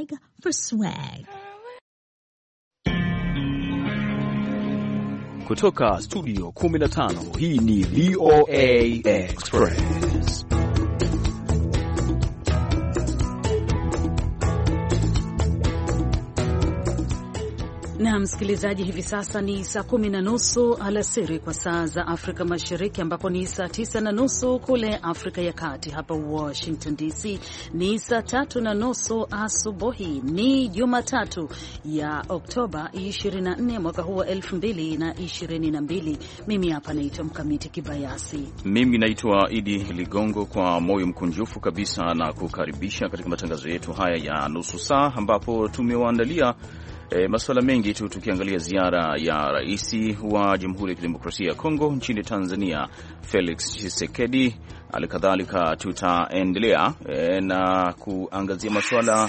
swag for swag. Kutoka studio 15, hii ni VOA Express. Na msikilizaji, hivi sasa ni saa 10:30 alasiri kwa saa za Afrika Mashariki, ambapo ni saa 9:30 kule Afrika ya Kati. Hapa Washington DC ni saa 3:30 asubuhi. Ni Jumatatu ya Oktoba 24 mwaka huu wa 2022. Mimi hapa naitwa Mkamiti Kibayasi. Mimi naitwa Idi Ligongo, kwa moyo mkunjufu kabisa na kukaribisha katika matangazo yetu haya ya nusu saa, ambapo tumewaandalia masuala mengi tu, tukiangalia ziara ya rais wa Jamhuri ya Kidemokrasia ya Kongo nchini Tanzania, Felix Tshisekedi. Alikadhalika tutaendelea na kuangazia masuala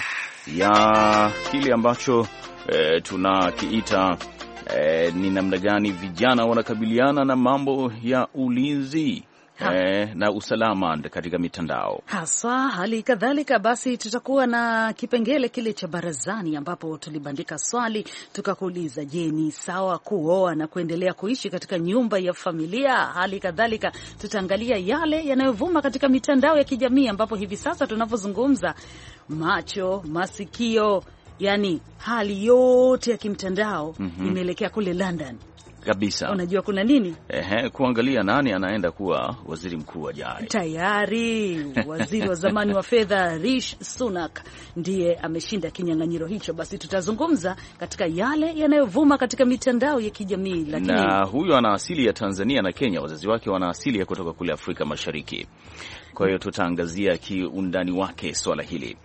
ya kile ambacho tunakiita ni namna gani vijana wanakabiliana na mambo ya ulinzi na usalama katika mitandao haswa. Hali kadhalika basi tutakuwa na kipengele kile cha barazani, ambapo tulibandika swali tukakuuliza, je, ni sawa kuoa na kuendelea kuishi katika nyumba ya familia? Hali kadhalika tutaangalia yale yanayovuma katika mitandao ya kijamii, ambapo hivi sasa tunavyozungumza, macho, masikio, yani hali yote ya kimtandao imeelekea kule London kabisa. Unajua kuna nini? Kuangalia nani anaenda kuwa waziri mkuu ajaye. Tayari waziri wa zamani wa fedha Rishi Sunak ndiye ameshinda kinyang'anyiro hicho. Basi tutazungumza katika yale yanayovuma katika mitandao ya kijamii. Lakini na huyo ana asili ya Tanzania na Kenya, wazazi wake wana asili ya kutoka kule Afrika Mashariki. Kwa hiyo tutaangazia kiundani wake swala hili.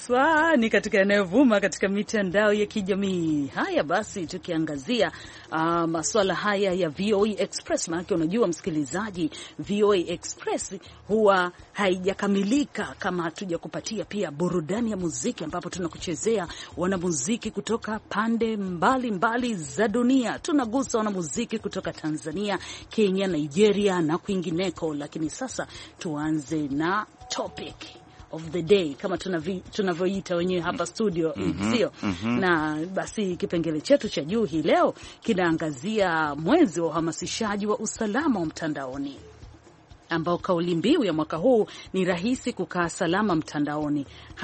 Ni katika yanayovuma katika mitandao ya kijamii. Haya basi, tukiangazia masuala haya ya VOA Express, maana unajua msikilizaji, VOA Express huwa haijakamilika kama hatuja kupatia pia burudani ya muziki, ambapo tunakuchezea wanamuziki kutoka pande mbali za dunia. Tunagusa wanamuziki kutoka Tanzania, Kenya, Nigeria na kwingineko. Lakini sasa tuanze na topic of the day kama tunavyoita wenyewe hapa studio, sio? Na basi kipengele chetu cha juu hii leo kinaangazia mwezi wa uhamasishaji wa usalama wa mtandaoni, ambao kauli mbiu ya mwaka huu ni rahisi kukaa salama mtandaoni,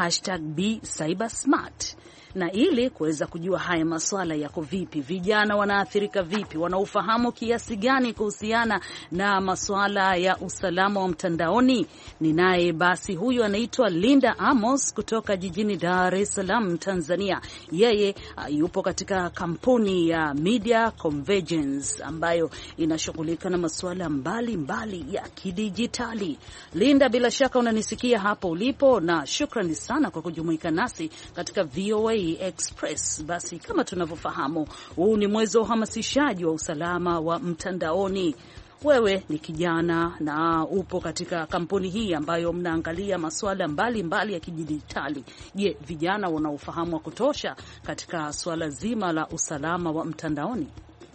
#BeCybersmart. Na ili kuweza kujua haya masuala yako vipi, vijana wanaathirika vipi, wanaufahamu kiasi gani kuhusiana na masuala ya usalama wa mtandaoni, ninaye basi huyu anaitwa Linda Amos kutoka jijini Dar es Salaam, Tanzania. Yeye yupo katika kampuni ya Media Convergence ambayo inashughulika na masuala mbalimbali ya kidijitali. Linda, bila shaka unanisikia hapo ulipo, na shukrani sana kwa kujumuika nasi katika VOA Express. Basi kama tunavyofahamu, huu ni mwezi wa uhamasishaji wa usalama wa mtandaoni. Wewe ni kijana na upo katika kampuni hii ambayo mnaangalia masuala mbalimbali ya kidijitali. Je, vijana wana ufahamu wa kutosha katika swala zima la usalama wa mtandaoni?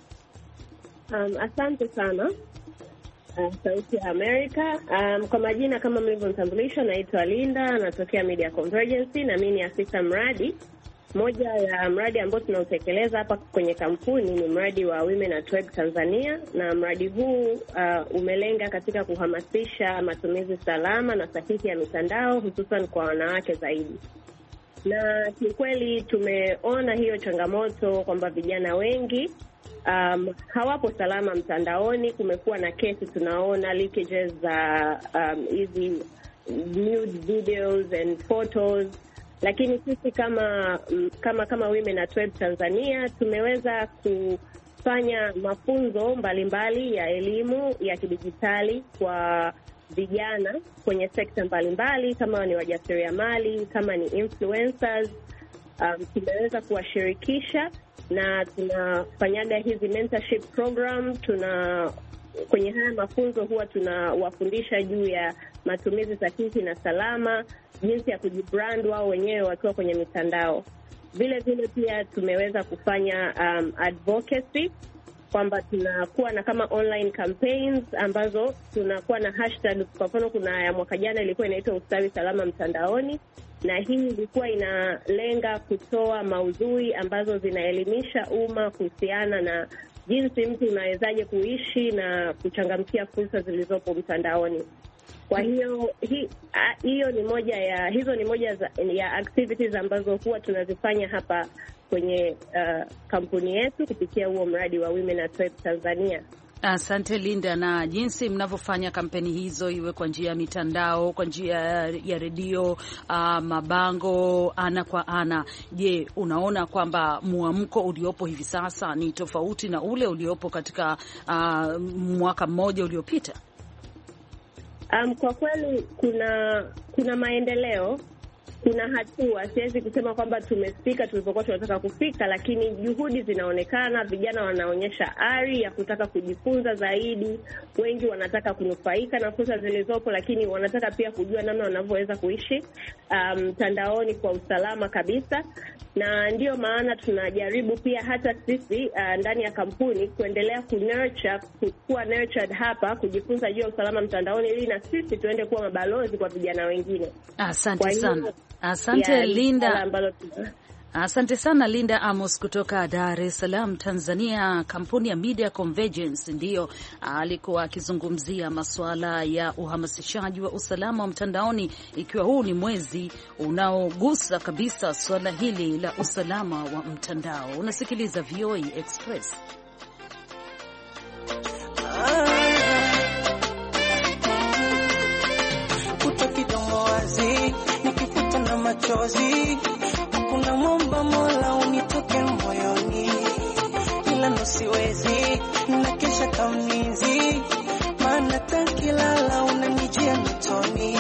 Asante sana. Sauti ya Amerika. Kwa majina kama mlivyonitambulisha, naitwa Linda, natokea Media Convergence na mimi ni afisa mradi. Moja ya mradi ambao tunautekeleza hapa kwenye kampuni ni mradi wa Women at Web Tanzania, na mradi huu umelenga katika kuhamasisha matumizi salama na sahihi ya mitandao, hususan kwa wanawake zaidi. Na kiukweli tumeona hiyo changamoto kwamba vijana wengi hawapo salama mtandaoni. Kumekuwa na kesi, tunaona leakages za hizi nude videos and photos. Lakini sisi kama Women at Web Tanzania tumeweza kufanya mafunzo mbalimbali ya elimu ya kidijitali kwa vijana kwenye sekta mbalimbali, kama ni wajasiriamali, kama ni influencers. Tumeweza kuwashirikisha na tunafanyaga hizi mentorship program. Kwenye haya mafunzo huwa tunawafundisha juu ya matumizi sahihi na salama, jinsi ya kujibrand wao wenyewe wakiwa kwenye mitandao. Vile vile pia tumeweza kufanya advocacy kwamba tunakuwa na kama online campaigns ambazo tunakuwa na hashtag. Kwa mfano, kuna ya mwaka jana ilikuwa inaitwa ustawi salama mtandaoni, na hii ilikuwa inalenga kutoa maudhui ambazo zinaelimisha umma kuhusiana na jinsi mtu unawezaje kuishi na kuchangamkia fursa zilizopo mtandaoni. Kwa hiyo hiyo ni moja ya activities ambazo huwa tunazifanya hapa kwenye kampuni yetu kupitia huo mradi wa Women at Web Tanzania. Asante Linda. Na jinsi mnavyofanya kampeni hizo, iwe kwa njia ya mitandao, kwa njia ya redio, mabango, ana kwa ana, je, unaona kwamba muamko uliopo hivi sasa ni tofauti na ule uliopo katika mwaka mmoja uliopita? Kwa kweli kuna maendeleo, kuna hatua. Siwezi kusema kwamba tumefika tulipokuwa tunataka kufika, lakini juhudi zinaonekana. Vijana wanaonyesha ari ya kutaka kujifunza zaidi. Wengi wanataka kunufaika na fursa zilizopo, lakini wanataka pia kujua namna wanavyoweza kuishi mtandaoni kwa usalama kabisa. Na ndiyo maana tunajaribu pia hata sisi ndani ya kampuni kuendelea kuwa nurtured hapa, kujifunza juu ya usalama mtandaoni, ili na sisi tuende kuwa mabalozi kwa vijana wengine. Asante sana. Asante Linda. Asante sana Linda Amos kutoka Dar es Salaam, Tanzania. Kampuni ya Media Convergence ndiyo alikuwa akizungumzia masuala ya uhamasishaji wa usalama wa mtandaoni, ikiwa huu ni mwezi unaogusa kabisa suala hili la usalama wa mtandao. Unasikiliza VOA Express. Machozi, hakuna mwomba Mola unitoke moyoni, ila nisiwezi na kesha kamnizi, maana takilala unanijia mitoni.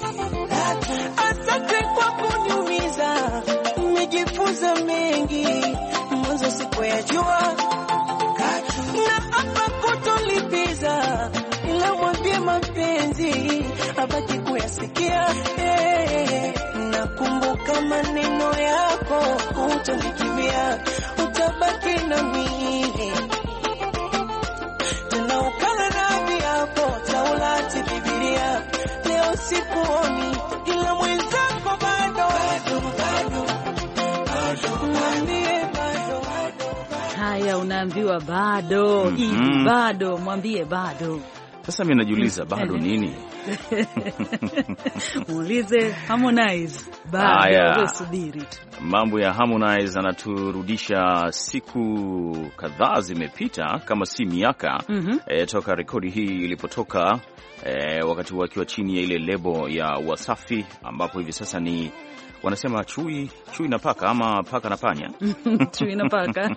Asante kwa kuniumiza, nimejifunza mengi, mwanzo sikuyajua, na hapa kutolipiza, ila mwambie mapenzi abaki kuyasikia. Nakumbuka maneno yako, utanikimbia, utabaki na mimi, tena ukala na viapo, Taurati, Biblia. Leo sikuoni, ila mwenzako bado. Mwambie bado. Haya, unaambiwa bado. Bado, mwambie bado. Sasa mimi najiuliza bado nini? Muulize Harmonize. Bado subiri. Mambo ya Harmonize anaturudisha siku kadhaa zimepita, kama si miaka, toka rekodi hii ilipotoka, wakati wakiwa chini ya ile lebo ya Wasafi, ambapo hivi sasa ni wanasema chui na paka, ama paka na panya. Chui na paka.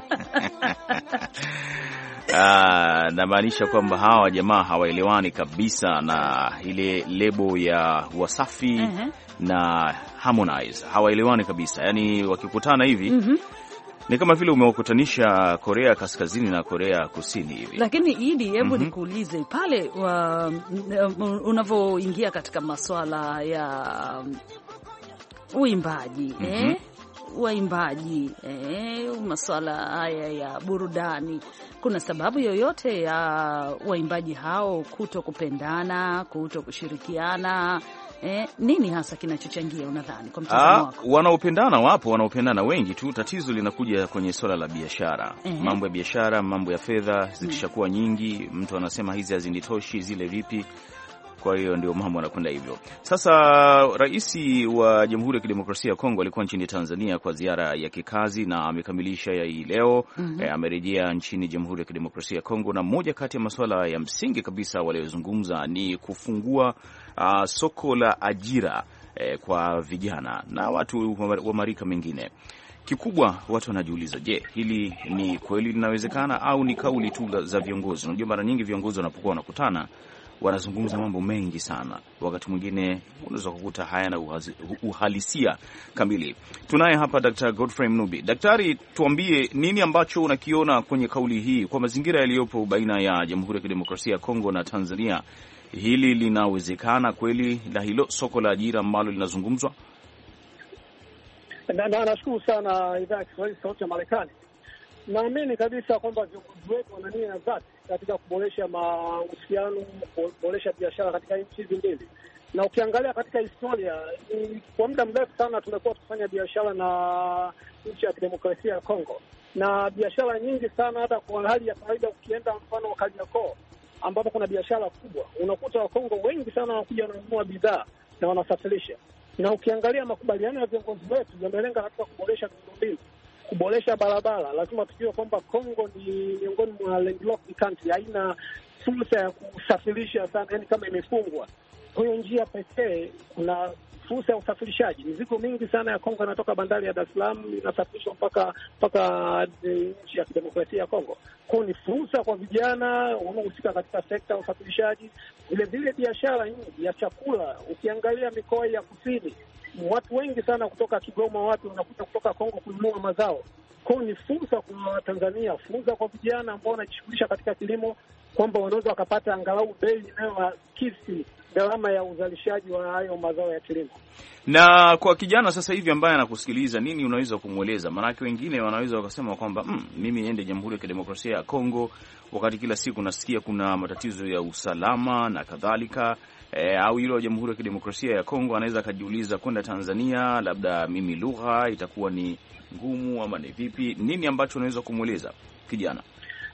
Namaanisha kwamba hawa jamaa hawaelewani kabisa na ile lebo ya Wasafi na Harmonize. Hawaelewani kabisa. Yaani wakikutana hivi ni kama vile umewakutanisha Korea Kaskazini na Korea Kusini hivi. Lakini Idi, hebu nikuulize pale unavyoingia katika masuala ya uimbaji, waimbaji, masuala haya ya burudani, kuna sababu yoyote ya waimbaji hao kuto kupendana, kuto kushirikiana? Nini hasa kinachochangia unadhani kwa mtazamo wako? Wanaopendana wapo, wanaopendana wengi tu. Tatizo linakuja kwenye swala la biashara. Mambo ya biashara, mambo ya fedha zikishakuwa nyingi, mtu anasema hizi hazinitoshi, zile vipi? Kwa hiyo ndio mambo yanakwenda hivyo. Sasa Rais wa Jamhuri ya Kidemokrasia ya Kongo alikuwa nchini Tanzania kwa ziara ya kikazi na amekamilisha hii leo. Amerejea nchini Jamhuri ya Kidemokrasia ya Kongo, na moja kati ya masuala ya msingi kabisa waliozungumza ni kufungua soko la ajira kwa vijana na watu wa marika mengine. Kikubwa watu wanajiuliza, je, hili ni kweli linawezekana au ni kauli tu za viongozi? Unajua, mara nyingi viongozi wanapokuwa wanakutana wanazungumza mambo mengi sana, wakati mwingine unaweza kukuta hayana uhalisia kamili. Tunaye hapa Dr. Godfrey Mnubi. Daktari, tuambie nini ambacho unakiona kwenye kauli hii kwa mazingira yaliyopo baina ya Jamhuri ya Kidemokrasia ya Kongo na Tanzania. Hili linawezekana kweli, la hilo soko la ajira ambalo linazungumzwa? Nashukuru sana idhaa ya Kiswahili Sauti ya Marekani. Naamini kabisa kwamba viongozi wetu wana nia ya dhati katika kuboresha mahusiano, kuboresha biashara katika nchi hizi mbili. Na ukiangalia katika historia, kwa muda mrefu sana tumekuwa tukifanya biashara na nchi ya kidemokrasia ya Kongo, na biashara nyingi sana, hata kwa hali ya kawaida, ukienda mfano wa Kariakoo ambapo kuna biashara kubwa, unakuta Wakongo wengi sana wanakuja wananunua bidhaa na wanasafirisha. Na ukiangalia makubaliano ya viongozi wetu yamelenga katika kuboresha miundombinu, kuboresha barabara. Lazima tujue kwamba Kongo ni miongoni mwa landlocked country, haina fursa ya kusafirisha sana, yani kama imefungwa. Kwa hiyo njia pekee, kuna fursa ya usafirishaji. Mizigo mingi sana ya Kongo inatoka bandari ya Dar es Salaam inasafirishwa mpaka nchi ya kidemokrasia ya Kongo. Kwa hiyo ni fursa kwa vijana wanaohusika katika sekta ya usafirishaji. Vile vile biashara nyingi ya chakula, ukiangalia mikoa ya kusini, watu wengi sana kutoka Kigoma, watu wanakuja kutoka Kongo kununua mazao. Kwa hiyo ni fursa kwa Tanzania, fursa kwa vijana ambao wanajishughulisha katika kilimo, kwamba wanaweza wakapata angalau bei inayowakisi gharama ya uzalishaji wa hayo mazao ya kilimo. Na kwa kijana sasa hivi ambaye anakusikiliza, nini unaweza kumweleza? Maanake wengine wanaweza wakasema kwamba mimi niende Jamhuri ya Kidemokrasia ya Kongo wakati kila siku nasikia kuna matatizo ya usalama na kadhalika. Au yule wa Jamhuri ya Kidemokrasia ya Kongo anaweza akajiuliza kwenda Tanzania, labda mimi lugha itakuwa ni ngumu ama ni vipi? Nini ambacho unaweza kumweleza kijana?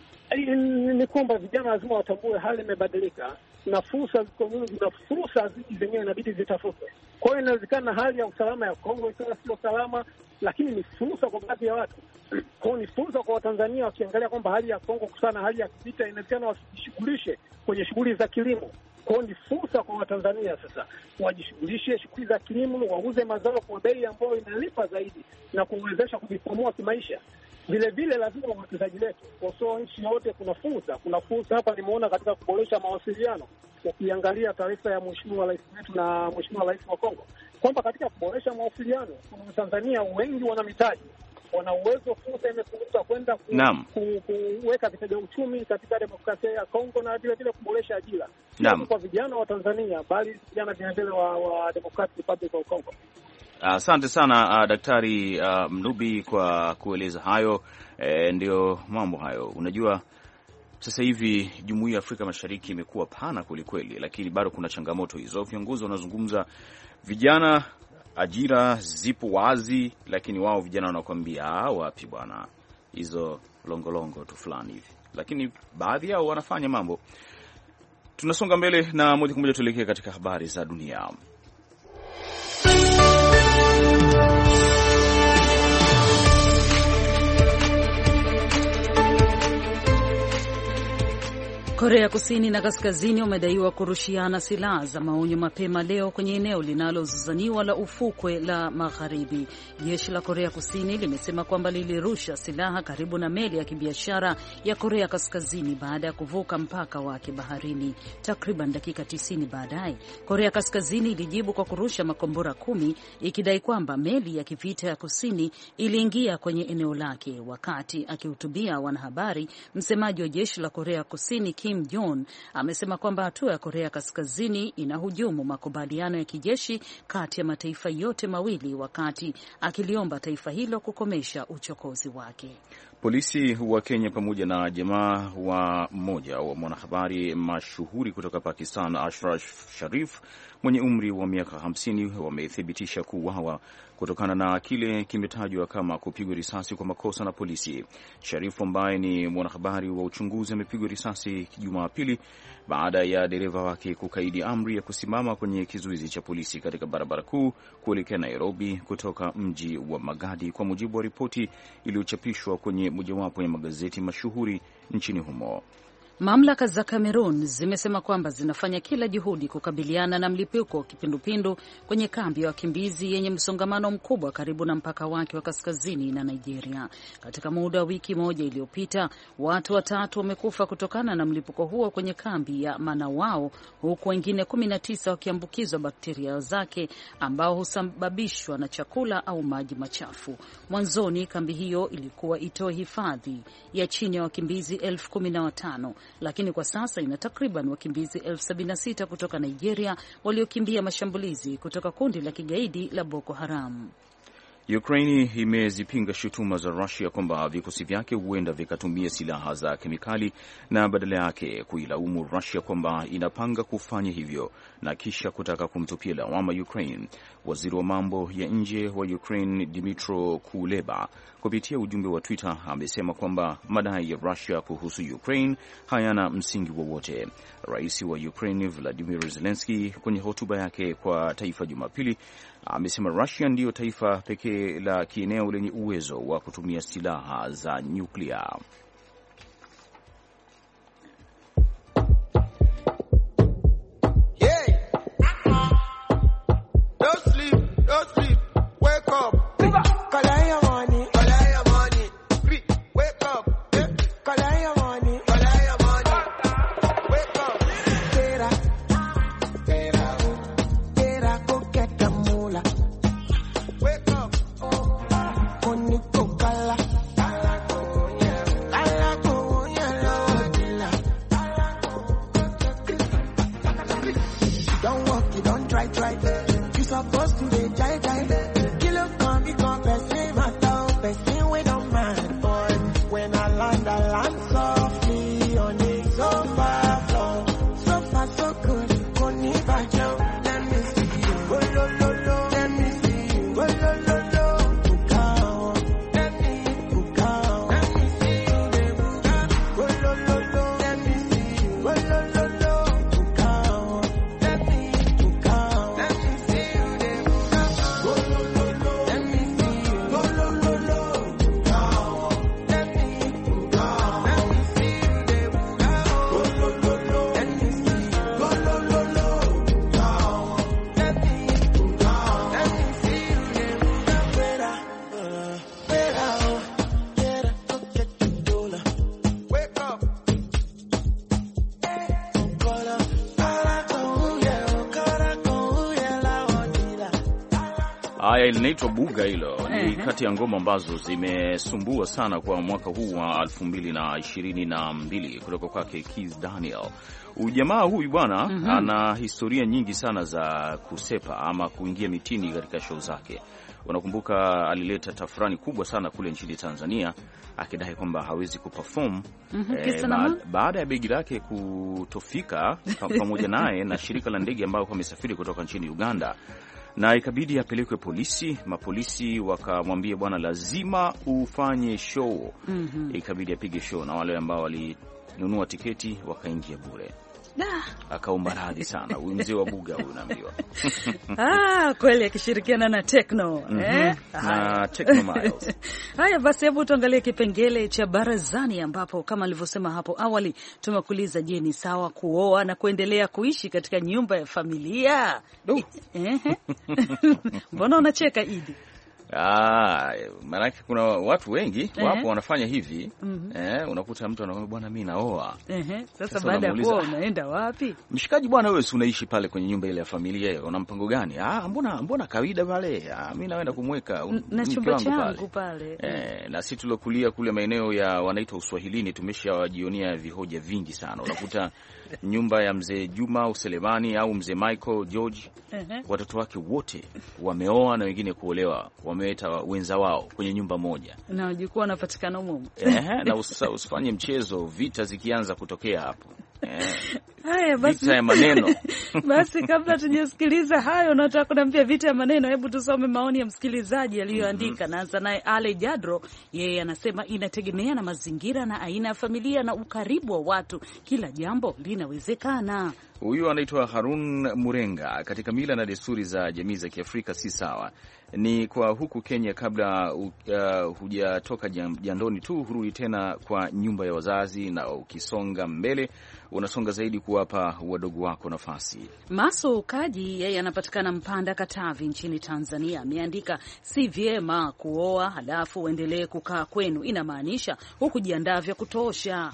Ni kwamba vijana lazima watambue hali imebadilika na fursa ziko nyingi, na fursa zenyewe inabidi zitafutwe. Kwa hiyo inawezekana hali ya usalama ya Kongo ikawa sio salama, lakini ni fursa kwa baadhi ya watu. Kwa hiyo ni fursa kwa Watanzania wakiangalia kwamba hali ya Kongo kusana hali ya kivita, inawezekana wasijishughulishe kwenye shughuli za kilimo. Kwa hiyo ni fursa kwa Watanzania sasa wajishughulishe shughuli za kilimo, wauze mazao kwa bei ambayo inalipa zaidi na kuwezesha kujikwamua kimaisha. Vile vile lazima uwekezaji wetu kwa sio nchi yote, kuna fursa hapa nimeona katika kuboresha mawasiliano. Ukiangalia taarifa ya Mheshimiwa Rais wetu na Mheshimiwa Rais wa Kongo kwamba katika kuboresha mawasiliano, kuna Watanzania wengi wana mitaji, wana uwezo, fursa imefunguka kwenda kuweka vitega uchumi katika demokrasia ya Kongo, na vile vile kuboresha ajira kwa vijana wa Tanzania, bali vijana vile wa Democratic Republic of Congo. Asante sana Daktari Mnubi kwa kueleza hayo. Ndio mambo hayo. Unajua sasa hivi Jumuiya ya Afrika Mashariki imekuwa pana kwelikweli, lakini bado kuna changamoto hizo. Viongozi wanazungumza, vijana ajira zipo wazi, lakini wao vijana wanakuambia wapi bwana, hizo longolongo tu fulani hivi, lakini baadhi yao wanafanya mambo. Tunasonga mbele na moja kwa moja tuelekee katika habari za dunia. Korea Kusini na Kaskazini wamedaiwa kurushiana silaha za maonyo mapema leo kwenye eneo linalozozaniwa la ufukwe la Magharibi. Jeshi la Korea Kusini limesema kwamba lilirusha silaha karibu na meli ya kibiashara ya Korea Kaskazini baada ya kuvuka mpaka wake baharini. Takriban dakika 90 baadaye, Korea Kaskazini ilijibu kwa kurusha makombora 10 ikidai kwamba meli ya kivita ya Kusini iliingia kwenye eneo lake. Wakati akihutubia wanahabari, msemaji wa jeshi la Korea Kusini Kim Jong amesema kwamba hatua ya Korea Kaskazini inahujumu makubaliano ya kijeshi kati ya mataifa yote mawili, wakati akiliomba taifa hilo kukomesha uchokozi wake. Polisi wa Kenya pamoja na jamaa wa mmoja wa mwanahabari mashuhuri kutoka Pakistan, Ashraf Sharif mwenye umri wa miaka 50 wamethibitisha kuuawa kutokana na kile kimetajwa kama kupigwa risasi kwa makosa na polisi. Sharif ambaye ni mwanahabari wa uchunguzi amepigwa risasi Jumapili baada ya dereva wake kukaidi amri ya kusimama kwenye kizuizi cha polisi katika barabara kuu kuelekea Nairobi kutoka mji wa Magadi, kwa mujibu wa ripoti iliyochapishwa kwenye mojawapo ya magazeti mashuhuri nchini humo. Mamlaka za Cameroon zimesema kwamba zinafanya kila juhudi kukabiliana na mlipuko wa kipindupindu kwenye kambi ya wakimbizi yenye msongamano mkubwa karibu na mpaka wake wa kaskazini na Nigeria. Katika muda wa wiki moja iliyopita, watu 3 wamekufa kutokana na mlipuko huo kwenye kambi ya Manawao, huku wengine 19 wakiambukizwa bakteria zake ambao husababishwa na chakula au maji machafu. Mwanzoni kambi hiyo ilikuwa itoe hifadhi ya chini ya wakimbizi 15,000, lakini kwa sasa ina takriban wakimbizi 76,000 kutoka Nigeria waliokimbia mashambulizi kutoka kundi la kigaidi la Boko Haram. Ukraine imezipinga shutuma za Russia kwamba vikosi vyake huenda vikatumia silaha za kemikali na badala yake kuilaumu Russia kwamba inapanga kufanya hivyo na kisha kutaka kumtupia lawama Ukraine. Waziri wa mambo ya nje wa Ukraine Dmytro Kuleba kupitia ujumbe wa Twitter amesema kwamba madai ya Russia kuhusu Ukraine hayana msingi wowote. Rais wa Ukraine Volodymyr Zelensky kwenye hotuba yake kwa taifa Jumapili amesema Russia ndiyo taifa pekee la kieneo lenye uwezo wa kutumia silaha za nyuklia. Haya, linaitwa Buga. Hilo ni kati ya ngoma ambazo zimesumbua sana kwa mwaka huu wa 2022 kutoka kwake Kizz Daniel. Ujamaa huyu bwana ana historia nyingi sana za kusepa ama kuingia mitini katika show zake. Unakumbuka alileta tafrani kubwa sana kule nchini Tanzania akidai kwamba hawezi kuperform baada ya begi lake kutofika pamoja naye na shirika la ndege ambao wamesafiri kutoka nchini Uganda, na ikabidi apelekwe polisi. Mapolisi wakamwambia bwana, lazima ufanye show. Ikabidi apige show na wale ambao walinunua tiketi wakaingia bure. Akaomba radhi sana huyu mzee wa Buga huyu naambiwa. Kweli akishirikiana na Techno na Techno Miles. Haya basi, hebu tuangalie kipengele cha barazani, ambapo kama alivyosema hapo awali tumekuuliza, je, ni sawa kuoa na kuendelea kuishi katika nyumba ya familia? Mbona unacheka Idi? Maanake kuna watu wengi wapo wanafanya hivi. Unakuta mtu anakwambia bwana, mimi naoa. Sasa baada ya kuoa unaenda wapi? Mshikaji bwana, wewe si unaishi pale kwenye nyumba ile ya familia, una mpango gani? Mbona kawaida pale. Mimi naenda kumweka na chumba changu pale. Na sisi tulokulia kule maeneo ya wanaitwa Uswahilini tumeshawajionia vihoja vingi sana. Unakuta nyumba ya mzee Juma Uselemani au mzee Michael George, watoto wake wote wameoa na wengine kuolewa, wameweta wenza wao kwenye nyumba moja na wajukuu wanapatikana humo. Na usifanye mchezo, vita zikianza kutokea hapo. Haya basi, vita ya maneno. Basi kabla tujasikiliza hayo, nataka kuniambia vita ya maneno, hebu tusome maoni ya msikilizaji aliyoandika. Naanza naye Ale Jadro, yeye anasema inategemea na mazingira na aina ya familia na ukaribu wa watu, kila jambo linawezekana. Huyu anaitwa Harun Murenga. Katika mila na desturi za jamii za Kiafrika si sawa. Ni kwa huku Kenya, kabla hujatoka jandoni tu hurudi tena kwa nyumba ya wazazi, na ukisonga mbele unasonga zaidi kuwapa wadogo wako nafasi. Maso Kaji, yeye anapatikana Mpanda, Katavi nchini Tanzania, ameandika si vyema kuoa halafu uendelee kukaa kwenu, inamaanisha hukujiandaa vya kutosha.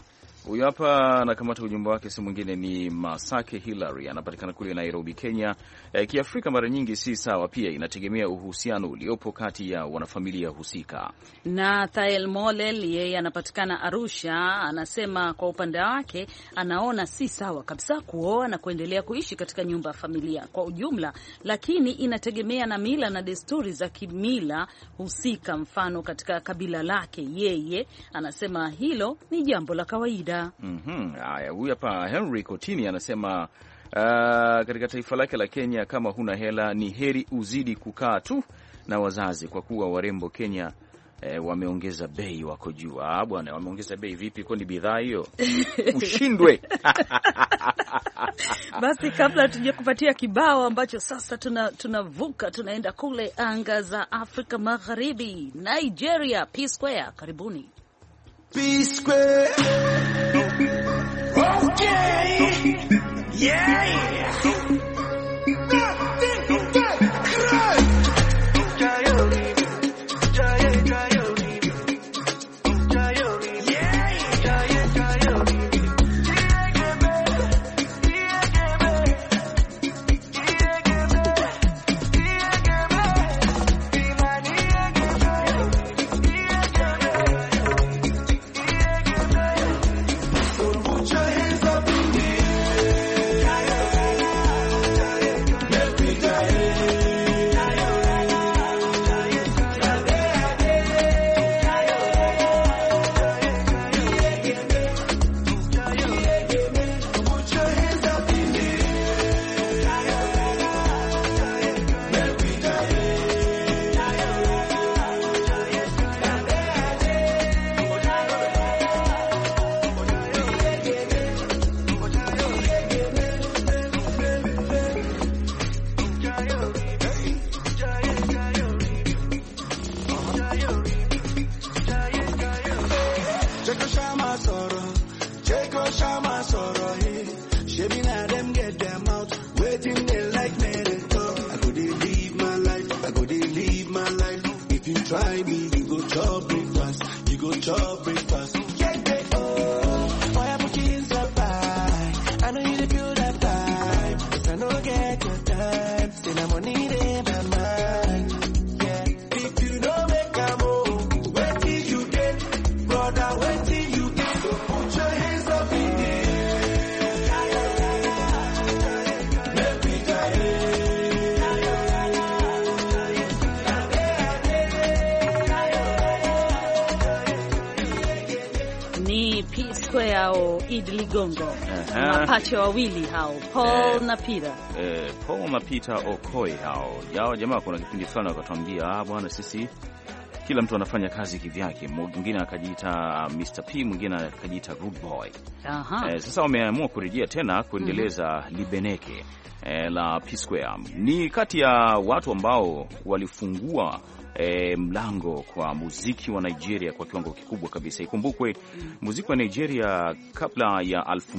Huyu hapa anakamata ujumbe wake, si mwingine ni Masake Hillary, anapatikana kule Nairobi, Kenya. Kiafrika mara nyingi si sawa, pia inategemea uhusiano uliopo kati ya wanafamilia husika. Na Thael Molel, yeye anapatikana Arusha, anasema kwa upande wake anaona si sawa kabisa kuoa na kuendelea kuishi katika nyumba ya familia kwa ujumla, lakini inategemea na mila na desturi za kimila husika. Mfano katika kabila lake, yeye anasema hilo ni jambo la kawaida. Haya, huyu hapa Henry Kotini anasema katika taifa lake la Kenya, kama huna hela ni heri uzidi kukaa tu na wazazi, kwa kuwa warembo Kenya wameongeza bei, wako juu. Bwana, wameongeza bei vipi? Kwani bidhaa hiyo ushindwe? Basi kabla tuje kupatia kibao ambacho sasa tunavuka tunaenda kule anga za Afrika Magharibi, Nigeria, P Square, karibuni. P Square. Okay. Yeah. Idi Ligongo, mapacha wawili hao, Paul na Peter. Paul na Peter Okoy hao. Yao jamaa kuna kipindi fulani wakatuambia, bwana sisi kila mtu anafanya kazi kivyake. Mwingine akajiita Mr. P, mwingine akajiita Good Boy. Sasa wameamua kurejea tena kuendeleza Libeneke la P Square. Ni kati ya watu ambao walifungua mlango kwa muziki wa Nigeria kwa kiwango kikubwa kabisa. Ikumbukwe muziki wa Nigeria kabla ya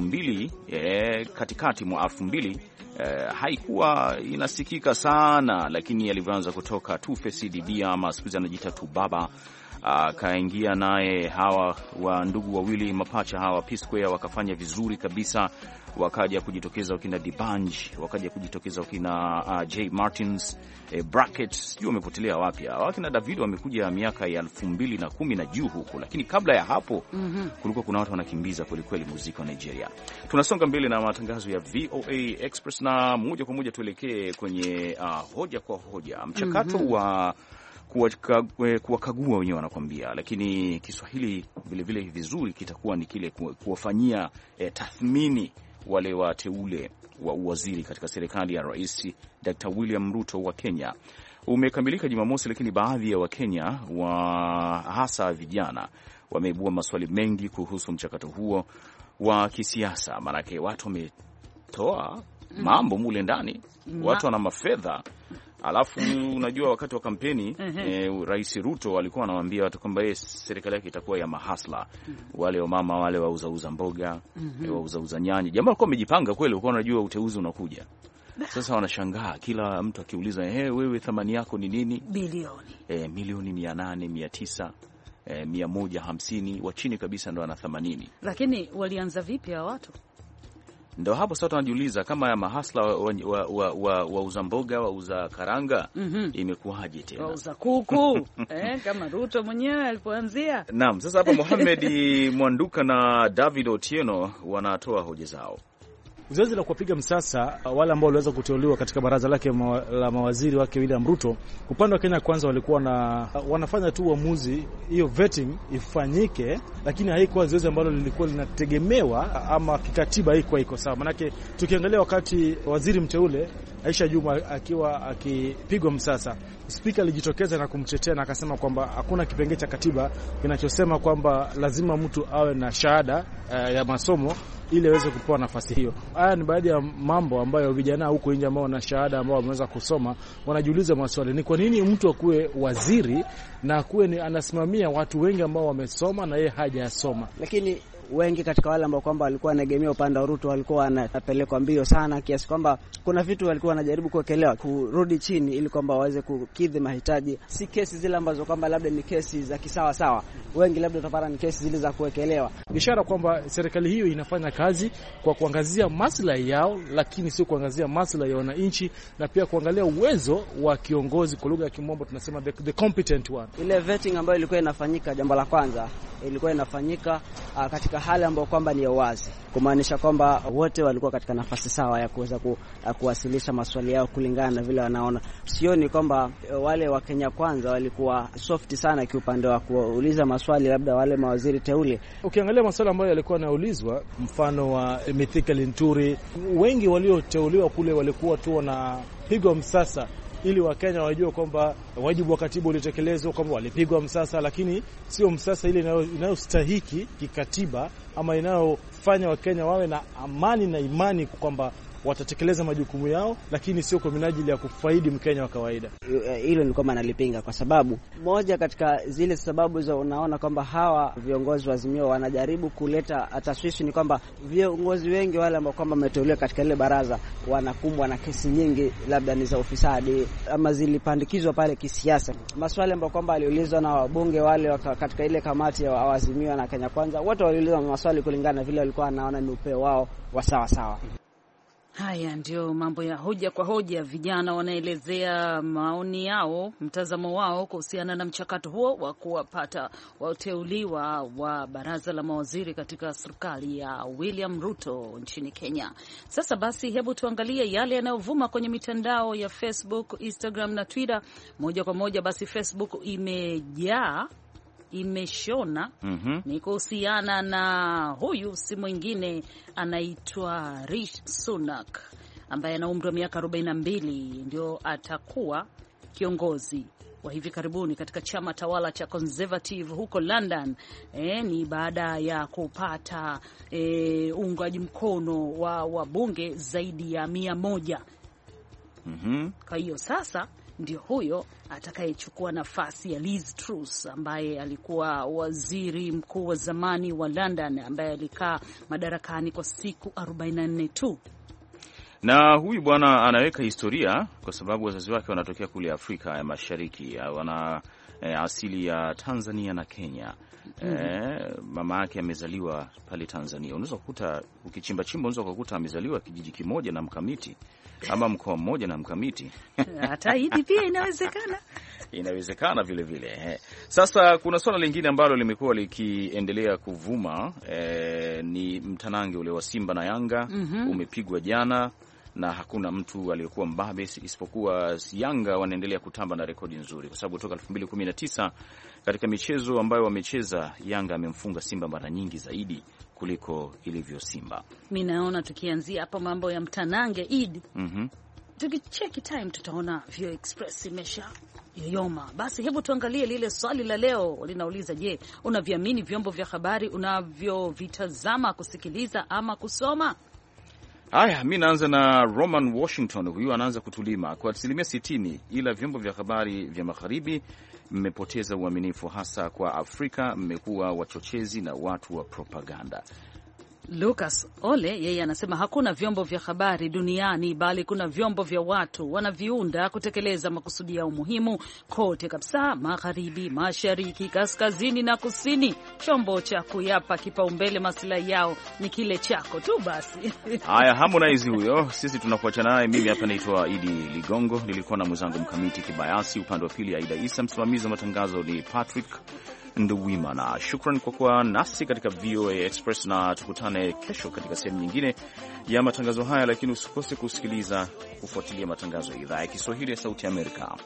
2000, katikati mwa 2000, haikuwa inasikika sana, lakini alivyoanza kutoka Tuface CDB ama siku hizi anajiita Tubaba, akaingia naye hawa wa ndugu wawili mapacha hawa P Square, wakafanya vizuri kabisa. Wakaja kujitokeza wakina D'banj, wakaja kujitokeza wakina J Martins, Brackets, sijui wamepotelea wapi. Wakina Davido wamekuja miaka ya 2010 na juu huko, lakini kabla ya hapo kulikuwa kuna watu wanakimbiza kweli kweli muziki wa Nigeria. Tunasonga mbele na matangazo ya VOA Express na moja kwa moja tuelekee kwenye hoja kwa hoja, mchakato wa kuwakagua wenyewe wanakuambia, lakini Kiswahili vile vile vizuri kitakuwa ni kile kuwafanyia tathmini wale wateule wa uwaziri katika serikali ya Rais Dr. William Ruto wa Kenya. Umekamilika Jumamosi, lakini baadhi ya Wakenya hasa vijana wameibua maswali mengi kuhusu mchakato huo wa kisiasa. Maanake watu wametoa mambo mule ndani, watu wana mafedha. Alafu unajua wakati wa kampeni Rais Ruto alikuwa anawaambia watu kwamba serikali yake itakuwa ya mahasla, wale wa mama wale wauza nyanya, wauza nyanya. Jamaa alikuwa amejipanga kweli, alikuwa anajua uteuzi unakuja. Sasa wanashangaa kila mtu akiuliza wewe thamani yako ni nini? Bilioni. Milioni 800, 900. 150, wa chini kabisa ndo ana 80. Lakini walianza vipi hao watu? Ndo hapo sasa tunajiuliza kama ya mahasla wauza mboga, wauza karanga, imekuwaje tena wauza kuku kama Ruto mwenyewe alipoanzia. Naam, sasa hapa Mohamed Mwanduka na David Otieno wanatoa hoja zao. Zoezi la kuwapiga msasa wale ambao waliweza kuteuliwa katika baraza lake la mawaziri wake William Ruto, upande wa Kenya Kwanza walikuwa wanafanya tu uamuzi hiyo vetting ifanyike, lakini haikuwa zoezi ambalo lilikuwa linategemewa ama kikatiba haikuwa iko sawa. Manake tukiangalia wakati waziri mteule Aisha Juma akiwa akipigwa msasa, spika alijitokeza na kumtetea na akasema kwamba hakuna kipengele cha katiba kinachosema kwamba lazima mtu awe na shahada ya masomo ili aweze kupewa nafasi hiyo. Haya ni baadhi ya mambo ambayo vijana huko nje ambao wana shahada ambao wameweza kusoma wanajiuliza maswali. Ni kwa nini mtu akuwe waziri na akuwe anasimamia watu wengi ambao wamesoma na yeye hajasoma? Lakini wengi katika wale ambao kwamba walikuwa wanaegemea upande wa Ruto walikuwa wanapelekwa mbio sana, kiasi kwamba kuna vitu walikuwa wanajaribu kuwekelewa kurudi chini ili kwamba waweze kukidhi mahitaji, si kesi zile ambazo kwamba labda ni kesi za kisawa sawa. Wengi labda utapata ni kesi zile za kuwekelewa. Ishara kwamba serikali hiyo inafanya kazi kwa kuangazia maslahi yao, lakini sio kuangazia maslahi ya wananchi, na pia kuangalia uwezo wa kiongozi. Kwa lugha ya kimombo tunasema the competent one. Ile vetting ambayo ilikuwa inafanyika, jambo la kwanza ilikuwa inafanyika katika hali ambayo kwamba ni ya wazi, kumaanisha kwamba wote walikuwa katika nafasi sawa ya kuweza kuwasilisha maswali yao kulingana na vile wanaona. Sioni kwamba wale wa Kenya Kwanza walikuwa soft sana kiupande wa kuuliza maswali labda wale mawaziri teule. Ukiangalia maswali ambayo yalikuwa yanaulizwa, mfano wa Mithika Linturi, wengi walioteuliwa kule walikuwa tu wanapigwa msasa ili Wakenya wajue kwamba wajibu wa katiba ulitekelezwa, kwamba walipigwa msasa, lakini sio msasa ile inayostahiki kikatiba ama inayofanya Wakenya wawe na amani na imani kwamba watatekeleza majukumu yao, lakini sio kwa minajili ya kufaidi Mkenya wa kawaida. Hilo ni kama analipinga kwa sababu moja katika zile sababu za unaona kwamba hawa viongozi wa Azimio wanajaribu kuleta taswishi ni kwamba viongozi wengi wale ambao kwamba wameteuliwa katika ile baraza wanakumbwa na kesi nyingi, labda ni za ufisadi ama zilipandikizwa pale kisiasa. Maswali ambayo kwamba aliulizwa na wabunge wale katika ile kamati ya Azimio na Kenya Kwanza, wote waliulizwa maswali kulingana na vile walikuwa wanaona ni upeo wao wa sawa sawa. Haya ndio mambo ya hoja kwa hoja. Vijana wanaelezea maoni yao, mtazamo wao kuhusiana na mchakato huo wa kuwapata wateuliwa wa baraza la mawaziri katika serikali ya William Ruto nchini Kenya. Sasa basi, hebu tuangalie yale yanayovuma kwenye mitandao ya Facebook, Instagram na Twitter. Moja kwa moja basi, Facebook imeshona ni kuhusiana na huyu si mwingine anaitwa Rishi Sunak ambaye ana umri wa miaka 42, ndio atakuwa kiongozi wa hivi karibuni katika chama tawala cha Conservative huko London. Ni baada ya kupata uungaji mkono wa wabunge zaidi ya 100. Kwa hiyo sasa ndio huyo atakayechukua nafasi ya Liz Truss ambaye alikuwa waziri mkuu wa zamani wa London, ambaye alikaa madarakani kwa siku 44 tu. Na huyu bwana anaweka historia kwa sababu wazazi wake wanatokea kule Afrika ya Mashariki, wana asili ya Tanzania na Kenya. Mama yake amezaliwa pale Tanzania. Unaweza kukuta ukichimba unaweza kukuta amezaliwa kijiji kimoja na Mkamiti ama mkoa mmoja na Mkamiti. Hata hili pia inawezekana. Inawezekana vile vile. Sasa kuna swala lingine ambalo limekuwa likiendelea kuvuma, ni mtanange ule wa Simba na Yanga. Umepigwa jana na hakuna mtu aliyekuwa mbabe isipokuwa Yanga wanaendelea kutamba na rekodi nzuri, kwa sababu toka 2019 katika michezo ambayo wamecheza, Yanga amemfunga Simba mara nyingi zaidi kuliko ilivyo Simba. Mimi naona tukianzia hapa mambo ya mtanange Eid, tukicheki time tutaona Vio Express imesha yoyoma. Basi hebu tuangalie lile swali la leo linauliza, je, unaviamini vyombo vya habari unavyovitazama, kusikiliza ama kusoma? Haya, mimi naanza na Roman Washington. Huyu anaanza kutulima kwa 60%, ila vyombo vya habari vya magharibi mmepoteza uaminifu, hasa kwa Afrika. Mmekuwa wachochezi na watu wa propaganda. Lucas Ole yeye anasema hakuna vyombo vya habari duniani bali kuna vyombo vya watu wanaviunda kutekeleza makusudi yao muhimu kote kabisa, magharibi, mashariki, kaskazini na kusini. Chombo cha kuyapa kipaumbele maslahi yao ni kile chako tu basi. Haya, Harmonize huyo, sisi tunakuacha naye. Mimi hapa naitwa Idi Ligongo, nilikuwa na mwenzangu Mkamiti Kibayasi, upande wa pili Aida Isa, msimamizi wa matangazo ni Patrick Nduwimana. Shukran kwa kuwa nasi katika VOA Express, na tukutane kesho katika sehemu nyingine ya matangazo haya, lakini usikose kufuatilia matangazo ya idhaa ya Kiswahili ya Sauti ya Amerika.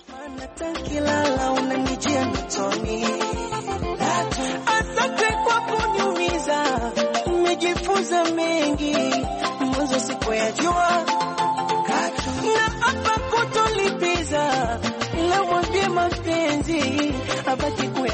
Asante kwa kuniumiza, nimejifunza mengi, mwanzo sikuyajua, na hapa kutolipiza, ila mwambie mapenzi abaki